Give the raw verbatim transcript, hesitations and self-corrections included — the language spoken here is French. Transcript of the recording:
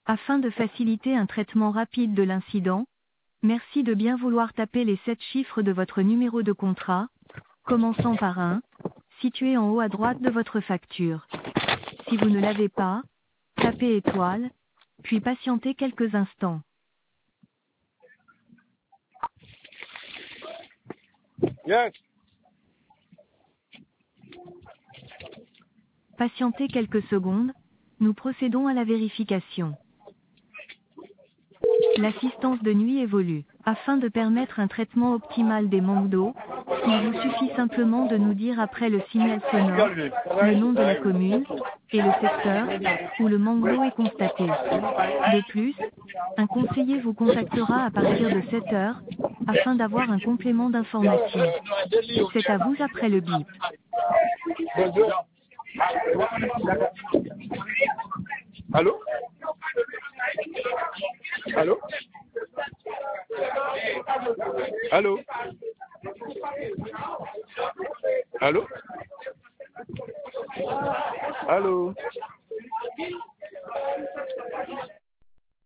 Afin de faciliter un traitement rapide de l'incident, merci de bien vouloir taper les sept chiffres de votre numéro de contrat, commençant par un, situé en haut à droite de votre facture. Si vous ne l'avez pas, tapez étoile, puis patientez quelques instants. Yes. Patientez quelques secondes, nous procédons à la vérification. L'assistance de nuit évolue. Afin de permettre un traitement optimal des manques d'eau, il vous suffit simplement de nous dire après le signal sonore, le nom de la commune, et le secteur, où le manque d'eau est constaté. De plus, un conseiller vous contactera à partir de sept heures, afin d'avoir un complément d'information. C'est à vous après le bip. Bonjour. Allô? Allô? Allô? Allô? Allô?